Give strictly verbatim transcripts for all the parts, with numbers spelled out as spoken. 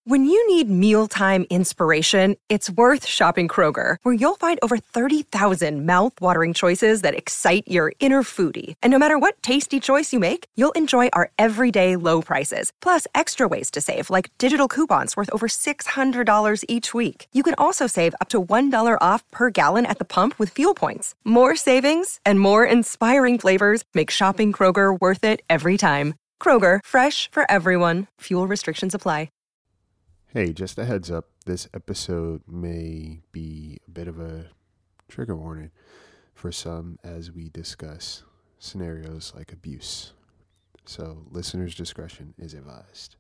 When you need mealtime inspiration, it's worth shopping Kroger, where you'll find over thirty thousand mouth-watering choices that excite your inner foodie. And no matter what tasty choice you make, you'll enjoy our everyday low prices, plus extra ways to save, like digital coupons worth over six hundred dollars each week. You can also save up to one dollar off per gallon at the pump with fuel points. More savings and more inspiring flavors make shopping Kroger worth it every time. Kroger, fresh for everyone. Fuel restrictions apply. Hey, just a heads up, this episode may be a bit of a trigger warning for some as we discuss scenarios like abuse. So listeners' discretion is advised.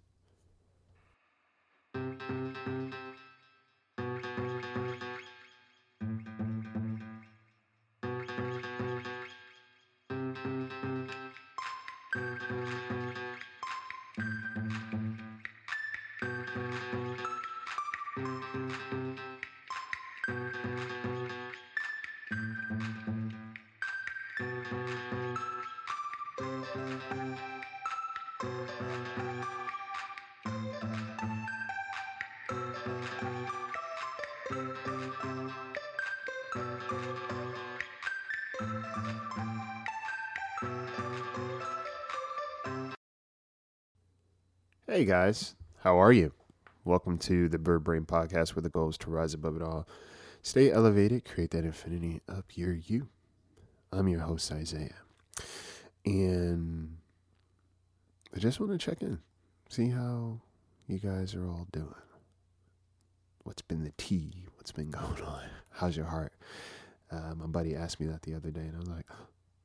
Hey guys, how are you? Welcome to the Bird Brain Podcast, where the goal is to rise above it all, stay elevated, create that infinity up your you. I'm your host, Isaiah, and I just want to check in, see how you guys are all doing. What's been the tea? What's been going on? How's your heart? Uh, my buddy asked me that the other day, and I was like,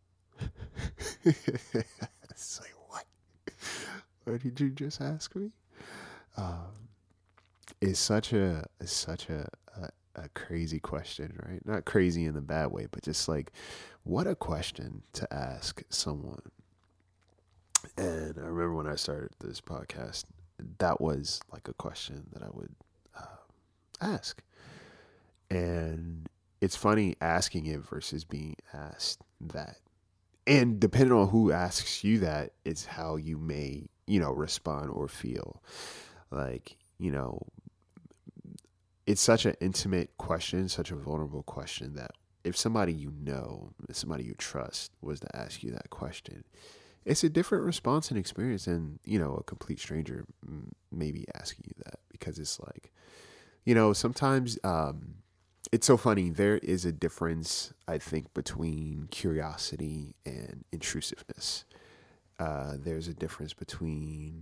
oh. It's like, what? What did you just ask me? Um, it's such a it's such a, a a crazy question, right? Not crazy in the bad way, but just like, what a question to ask someone. And I remember when I started this podcast, that was like a question that I would uh, ask. And it's funny asking it versus being asked that. And depending on who asks you that, it's how you may, you know, respond or feel. Like, you know, it's such an intimate question, such a vulnerable question, that if somebody you know, if somebody you trust was to ask you that question, it's a different response and experience than, you know, a complete stranger maybe asking you that. Because it's like, you know, sometimes um, it's so funny. There is a difference, I think, between curiosity and intrusiveness. Uh, there's a difference between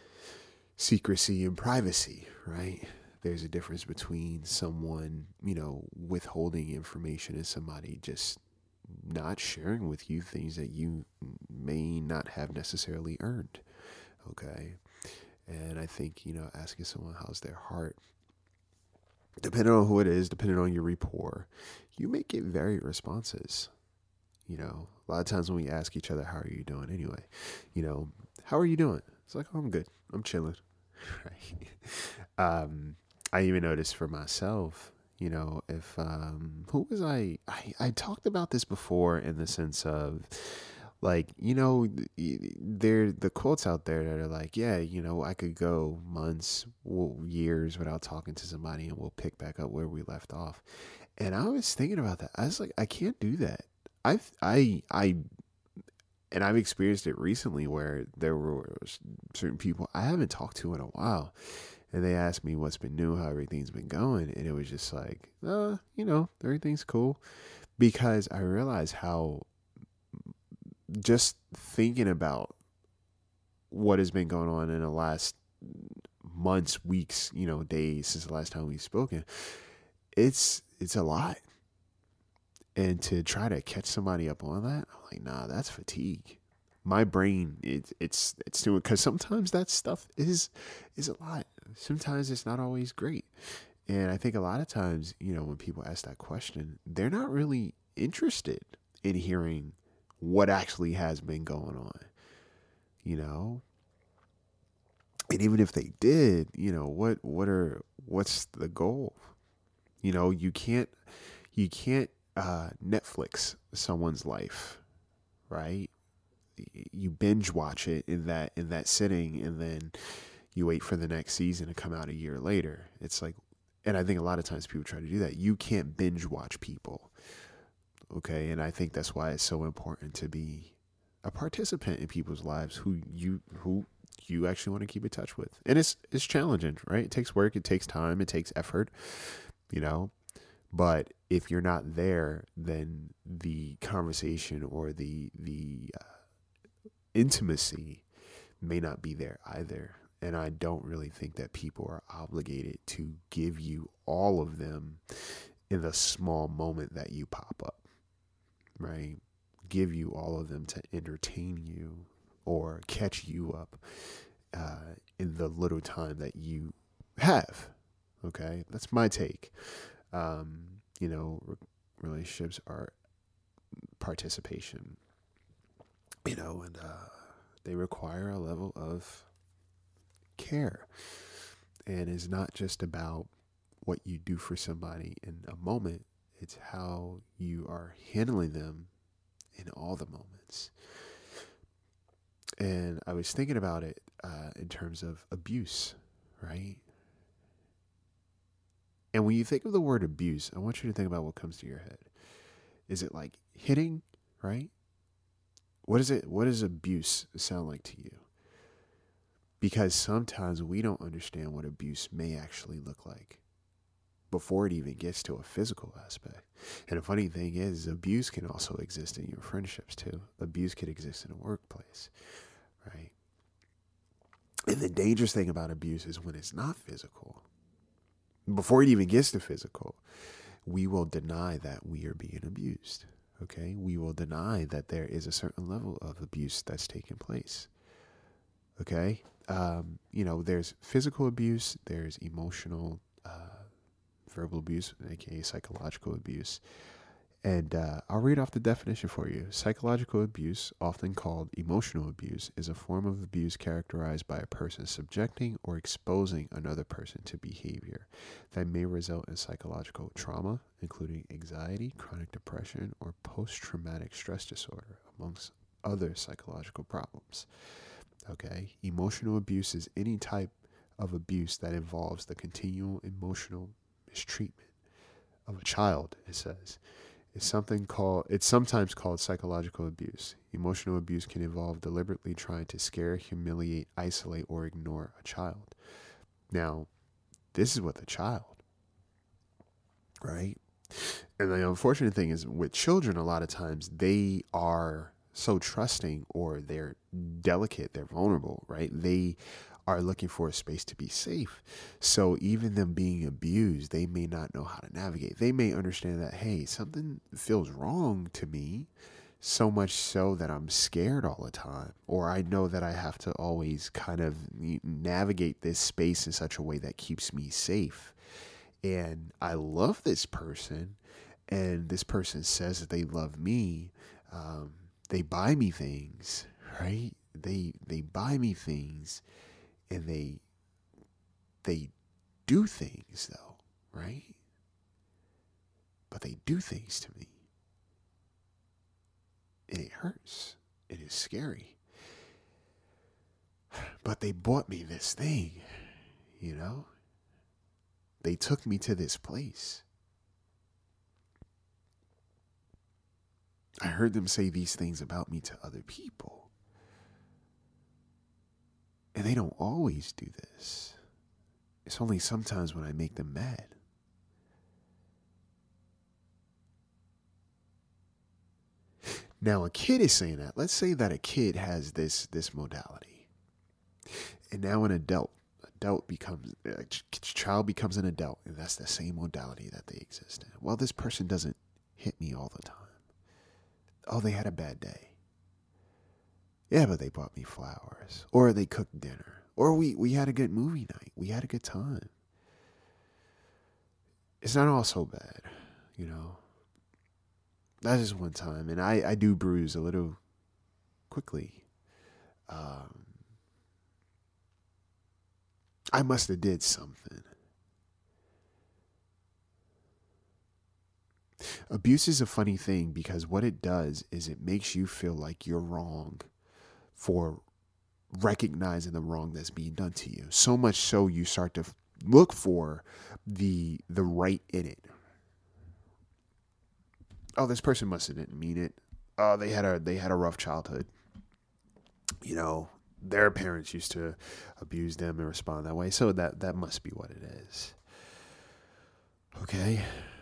secrecy and privacy, right? There's a difference between someone, you know, withholding information and somebody just not sharing with you things that you may not have necessarily earned. Okay. And I think, you know, asking someone how's their heart, depending on who it is, depending on your rapport, you may get varied responses. You know, a lot of times when we ask each other, how are you doing anyway? You know, how are you doing? It's like, oh, I'm good. I'm chilling. Right. Um, I even noticed for myself, you know, if, um, who was I, I, I talked about this before in the sense of like, you know, there, the quotes out there that are like, yeah, you know, I could go months, years without talking to somebody and we'll pick back up where we left off. And I was thinking about that. I was like, I can't do that. I've, I, I, and I've experienced it recently where there were certain people I haven't talked to in a while, and they asked me what's been new, how everything's been going. And it was just like, uh, you know, everything's cool, because I realized how just thinking about what has been going on in the last months, weeks, you know, days since the last time we've spoken, it's, it's a lot. And to try to catch somebody up on that, I'm like, nah, that's fatigue. My brain, it, it's it's doing, because sometimes that stuff is is a lot. Sometimes it's not always great. And I think a lot of times, you know, when people ask that question, they're not really interested in hearing what actually has been going on, you know? And even if they did, you know, what what are what's the goal? You know, you can't you can't uh, Netflix someone's life, right? You binge watch it in that in that sitting, and then You wait for the next season to come out a year later. It's like, and I think a lot of times people try to do that. You can't binge watch people. Okay. And I think that's why it's so important to be a participant in people's lives who you, who you actually want to keep in touch with. And it's, it's challenging, right? It takes work. It takes time. It takes effort, you know, but if you're not there, then the conversation or the, the uh, intimacy may not be there either. And I don't really think that people are obligated to give you all of them in the small moment that you pop up, right? Give you all of them to entertain you or catch you up uh, in the little time that you have. Okay, that's my take. Um, you know, re- relationships are participation, you know, and uh, they require a level of care. And it's not just about what you do for somebody in a moment, it's how you are handling them in all the moments. And I was thinking about it uh, in terms of abuse, right? And when you think of the word abuse, I want you to think about what comes to your head. Is it like hitting, right? What is it? What does abuse sound like to you? Because sometimes we don't understand what abuse may actually look like before it even gets to a physical aspect. And the funny thing is, abuse can also exist in your friendships too. Abuse can exist in a workplace, right? And the dangerous thing about abuse is when it's not physical. Before it even gets to physical, we will deny that we are being abused, okay? We will deny that there is a certain level of abuse that's taking place, okay? Um, you know, there's physical abuse, there's emotional, uh, verbal abuse, aka psychological abuse. And uh, I'll read off the definition for you. Psychological abuse, often called emotional abuse, is a form of abuse characterized by a person subjecting or exposing another person to behavior that may result in psychological trauma, including anxiety, chronic depression, or post-traumatic stress disorder, amongst other psychological problems. Okay, emotional abuse is any type of abuse that involves the continual emotional mistreatment of a child, it says. It's something called, it's sometimes called psychological abuse. Emotional abuse can involve deliberately trying to scare, humiliate, isolate, or ignore a child. Now, this is with a child, right? And the unfortunate thing is with children, a lot of times they are so trusting, or they're delicate, they're vulnerable, right? They are looking for a space to be safe. So even them being abused, they may not know how to navigate. They may understand that, hey, something feels wrong to me, so much so that I'm scared all the time. Or I know that I have to always kind of navigate this space in such a way that keeps me safe. And I love this person, and this person says that they love me. Um, they buy me things, right? They they buy me things. And they they do things, though, right? But they do things to me. And it hurts. It is scary. But they bought me this thing, you know? They took me to this place. I heard them say these things about me to other people. And they don't always do this. It's only sometimes when I make them mad. Now, a kid is saying that. Let's say that a kid has this this modality. And now an adult, adult becomes, a child becomes an adult, and that's the same modality that they exist in. Well, this person doesn't hit me all the time. Oh, they had a bad day. Yeah, but they bought me flowers, or they cooked dinner, or we, we had a good movie night. We had a good time. It's not all so bad, you know. That's just one time, and I, I do bruise a little quickly. Um, I must have did something. Abuse is a funny thing because what it does is it makes you feel like you're wrong for recognizing the wrong that's being done to you. So much so you start to f- look for the the right in it. Oh, this person must have didn't mean it. Oh, they had a they had a rough childhood. You know, their parents used to abuse them and respond that way. So that that must be what it is. Okay.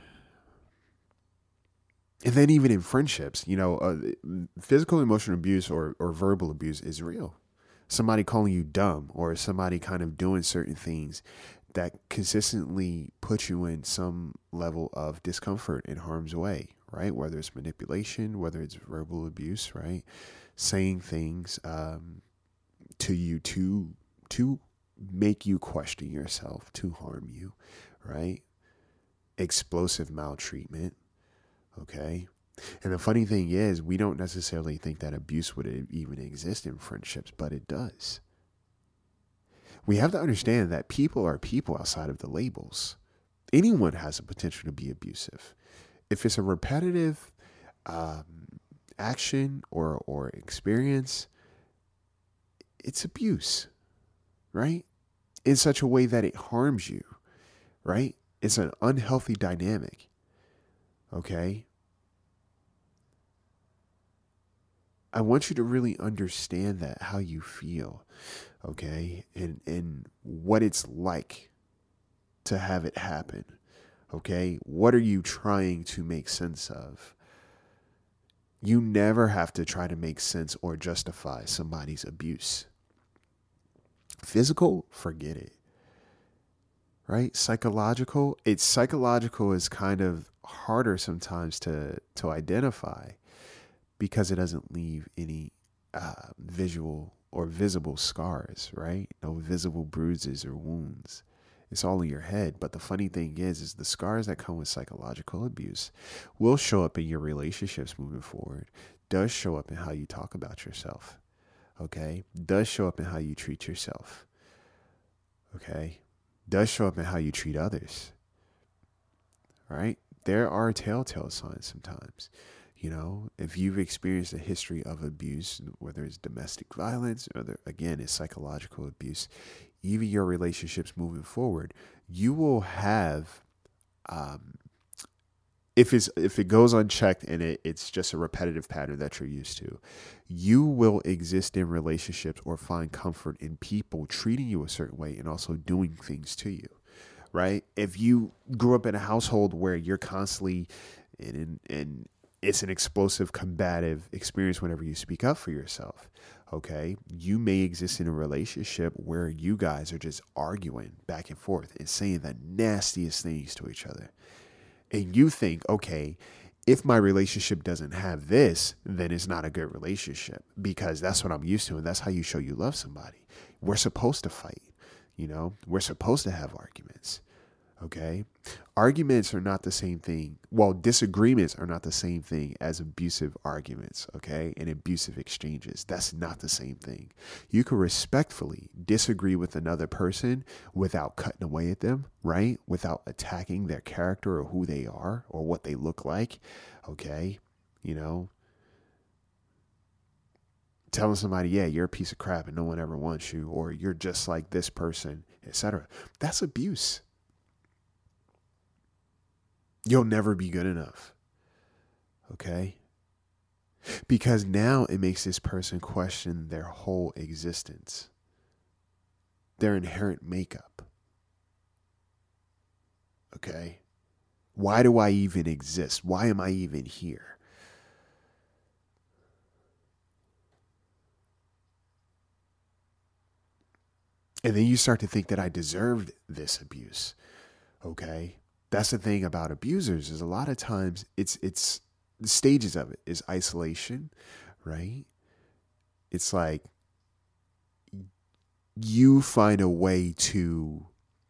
And then even in friendships, you know, uh, physical, emotional abuse or, or verbal abuse is real. Somebody calling you dumb or somebody kind of doing certain things that consistently put you in some level of discomfort and harm's way, right? Whether it's manipulation, whether it's verbal abuse, right? Saying things um, to you to to make you question yourself, to harm you, right? Explosive maltreatment, okay? And the funny thing is, we don't necessarily think that abuse would even exist in friendships, but it does. We have to understand that people are people outside of the labels. Anyone has the potential to be abusive. If it's a repetitive um, action or, or experience, it's abuse, right? In such a way that it harms you, right? It's an unhealthy dynamic, okay? I want you to really understand that, how you feel, okay? And and what it's like to have it happen, okay? What are you trying to make sense of? You never have to try to make sense or justify somebody's abuse. Physical, forget it. Right? Psychological, it's psychological is kind of harder sometimes to to identify because it doesn't leave any uh, visual or visible scars, right? No visible bruises or wounds. It's all in your head. But the funny thing is, is the scars that come with psychological abuse will show up in your relationships moving forward, does show up in how you talk about yourself, okay? Does show up in how you treat yourself, okay? Does show up in how you treat others, right? There are telltale signs sometimes. You know, if you've experienced a history of abuse, whether it's domestic violence or the, again, it's psychological abuse, even your relationships moving forward, you will have, um, if it's if it goes unchecked and it, it's just a repetitive pattern that you're used to, you will exist in relationships or find comfort in people treating you a certain way and also doing things to you, right? If you grew up in a household where you're constantly in in it's an explosive, combative experience whenever you speak up for yourself, okay? You may exist in a relationship where you guys are just arguing back and forth and saying the nastiest things to each other. And you think, okay, if my relationship doesn't have this, then it's not a good relationship because that's what I'm used to. And that's how you show you love somebody. We're supposed to fight, you know, we're supposed to have arguments. Okay. Arguments are not the same thing. Well, disagreements are not the same thing as abusive arguments. Okay. And abusive exchanges. That's not the same thing. You can respectfully disagree with another person without cutting away at them, right? Without attacking their character or who they are or what they look like. Okay. You know, telling somebody, yeah, you're a piece of crap and no one ever wants you, or you're just like this person, et cetera. That's abuse. You'll never be good enough. Okay? Because now it makes this person question their whole existence, their inherent makeup. Okay? Why do I even exist? Why am I even here? And then you start to think that I deserved this abuse. Okay? That's the thing about abusers is a lot of times it's it's the stages of it is isolation, right? It's like you find a way to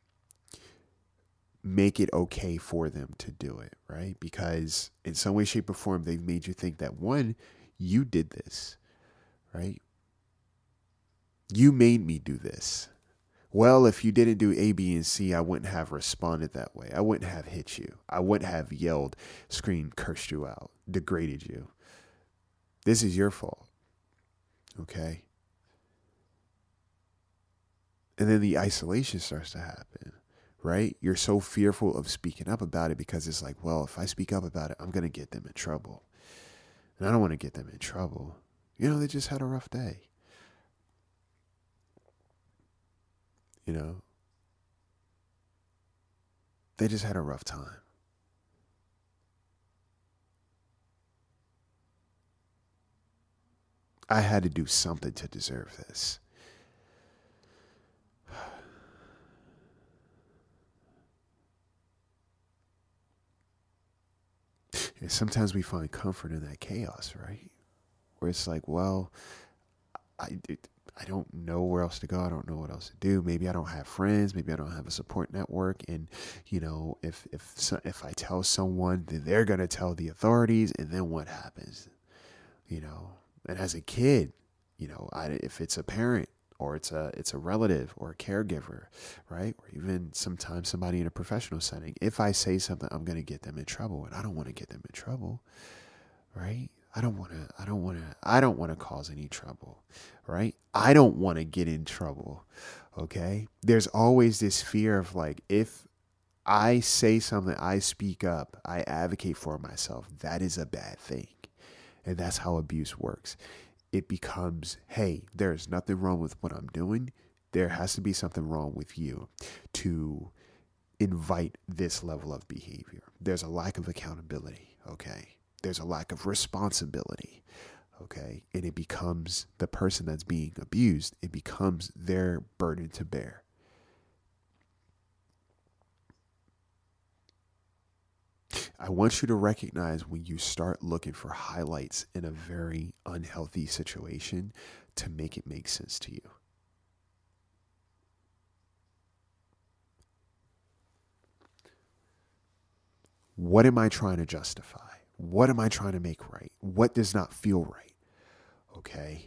make it okay for them to do it, right? Because in some way, shape, or form, they've made you think that, one, you did this, right? You made me do this. Well, if you didn't do A, B, and C, I wouldn't have responded that way. I wouldn't have hit you. I wouldn't have yelled, screamed, cursed you out, degraded you. This is your fault. Okay? And then the isolation starts to happen, right? You're so fearful of speaking up about it because it's like, well, if I speak up about it, I'm going to get them in trouble. And I don't want to get them in trouble. You know, they just had a rough day. You know, they just had a rough time. I had to do something to deserve this. And sometimes we find comfort in that chaos, right? Where it's like, well, I, it, I don't know where else to go. I don't know what else to do. Maybe I don't have friends. Maybe I don't have a support network. And, you know, if if if I tell someone, then they're going to tell the authorities. And then what happens? You know, and as a kid, you know, I, if it's a parent or it's a it's a relative or a caregiver, right? Or even sometimes somebody in a professional setting, if I say something, I'm going to get them in trouble. And I don't want to get them in trouble, right? I don't want to, I don't want to, I don't want to cause any trouble, right? I don't want to get in trouble. Okay. There's always this fear of like, if I say something, I speak up, I advocate for myself, that is a bad thing. And that's how abuse works. It becomes, hey, there's nothing wrong with what I'm doing. There has to be something wrong with you to invite this level of behavior. There's a lack of accountability. Okay. There's a lack of responsibility, okay? And it becomes the person that's being abused, it becomes their burden to bear. I want you to recognize when you start looking for highlights in a very unhealthy situation to make it make sense to you. What am I trying to justify? What am I trying to make right? What does not feel right? Okay.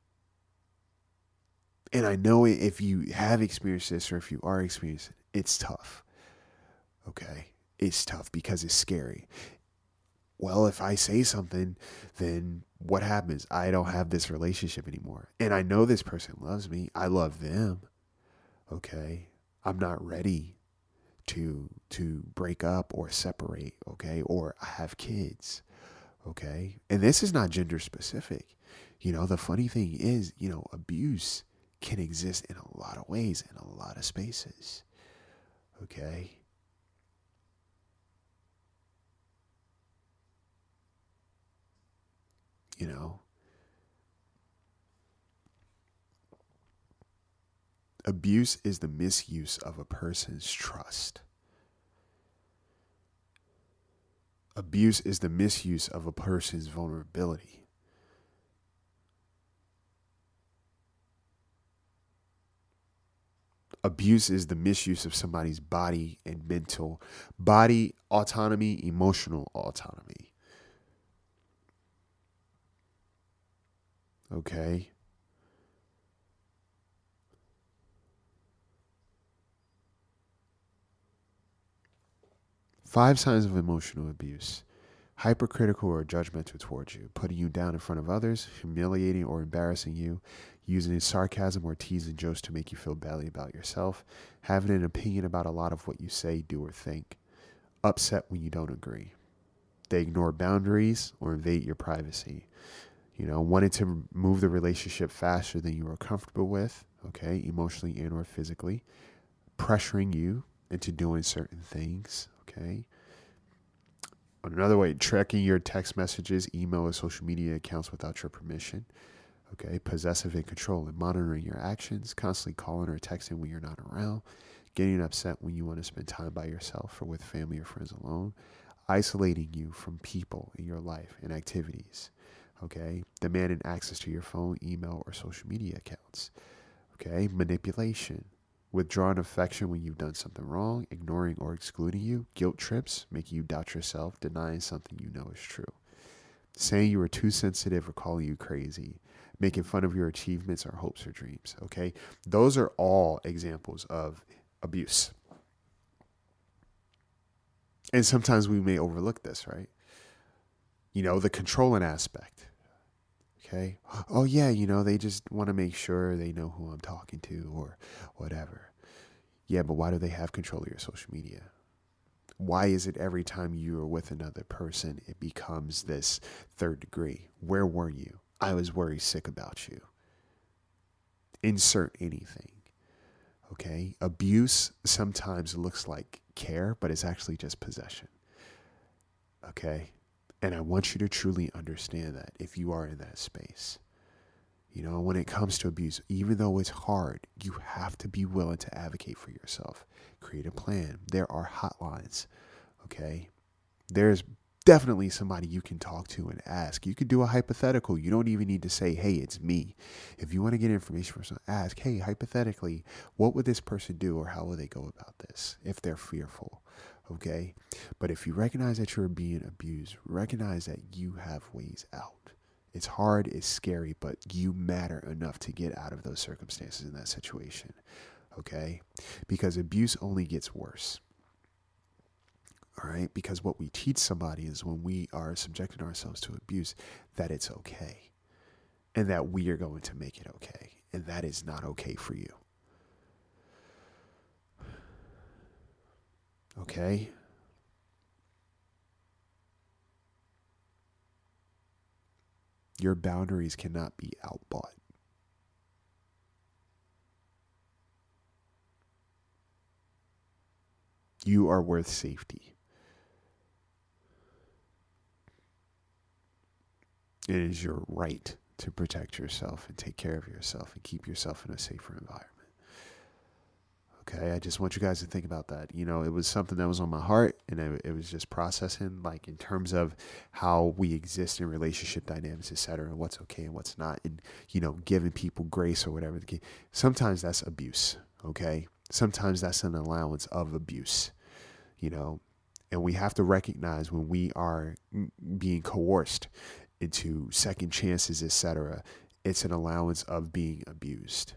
And I know if you have experienced this or if you are experiencing it, it's tough. Okay. It's tough because it's scary. Well, if I say something, then what happens? I don't have this relationship anymore. And I know this person loves me. I love them. Okay. I'm not ready to to break up or separate, okay? Or I have kids, okay? And this is not gender specific. You know, the funny thing is, you know, abuse can exist in a lot of ways, in a lot of spaces, okay? You know, abuse is the misuse of a person's trust. Abuse is the misuse of a person's vulnerability. Abuse is the misuse of somebody's body and mental, body autonomy, emotional autonomy. Okay? Five signs of emotional abuse. Hypercritical or judgmental towards you, putting you down in front of others, humiliating or embarrassing you, using sarcasm or teasing jokes to make you feel badly about yourself, having an opinion about a lot of what you say, do, or think, upset when you don't agree. They ignore boundaries or invade your privacy. You know, wanting to move the relationship faster than you are comfortable with, okay, emotionally and or physically, pressuring you into doing certain things, okay. Another way, tracking your text messages, email, or social media accounts without your permission, okay. Possessive and controlling, monitoring your actions, constantly calling or texting when you're not around, getting upset when you want to spend time by yourself or with family or friends alone, isolating you from people in your life and activities, okay. Demanding access to your phone, email, or social media accounts, okay. Manipulation, withdrawing affection when you've done something wrong, ignoring or excluding you, guilt trips, making you doubt yourself, denying something you know is true, saying you are too sensitive or calling you crazy, making fun of your achievements or hopes or dreams, okay? Those are all examples of abuse. And sometimes we may overlook this, right? You know, the controlling aspect, Okay. Oh, yeah, you know, they just want to make sure they know who I'm talking to or whatever. Yeah, but why do they have control of your social media? Why is it every time you are with another person, it becomes this third degree? Where were you? I was worried sick about you. Insert anything. Okay. Abuse sometimes looks like care, but it's actually just possession. Okay. And I want you to truly understand that if you are in that space. You know, when it comes to abuse, even though it's hard, you have to be willing to advocate for yourself. Create a plan. There are hotlines. Okay. There's definitely somebody you can talk to and ask. You could do a hypothetical. You don't even need to say, hey, it's me. If you want to get information from someone, ask, hey, hypothetically, what would this person do or how would they go about this if they're fearful? Okay. But if you recognize that you're being abused, recognize that you have ways out. It's hard, it's scary, but you matter enough to get out of those circumstances in that situation. Okay. Because abuse only gets worse. All right. Because what we teach somebody is when we are subjecting ourselves to abuse, that it's okay. And that we are going to make it okay. And that is not okay for you. Okay. Your boundaries cannot be outbought. You are worth safety. It is your right to protect yourself and take care of yourself and keep yourself in a safer environment. Okay, I just want you guys to think about that. You know, it was something that was on my heart, and it, it was just processing, like in terms of how we exist in relationship dynamics, et cetera, and what's okay and what's not, and you know, giving people grace or whatever. Sometimes that's abuse. Okay, sometimes that's an allowance of abuse. You know, and we have to recognize when we are being coerced into second chances, et cetera, it's an allowance of being abused.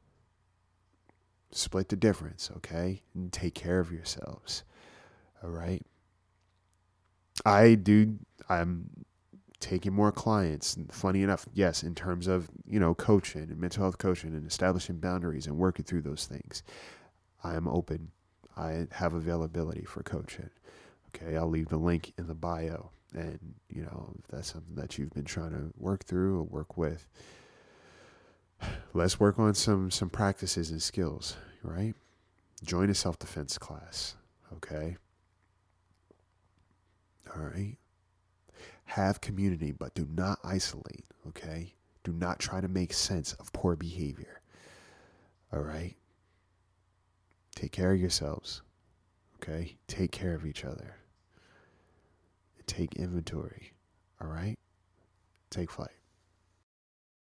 Split the difference, okay? And take care of yourselves, all right? I do, I'm taking more clients. And funny enough, yes, in terms of, you know, coaching and mental health coaching and establishing boundaries and working through those things, I am open. I have availability for coaching. Okay, I'll leave the link in the bio. And, you know, if that's something that you've been trying to work through or work with, let's work on some some practices and skills, right? Join a self-defense class, okay? All right? Have community, but do not isolate, okay? Do not try to make sense of poor behavior, all right? Take care of yourselves, okay? Take care of each other. And take inventory, all right? Take flight.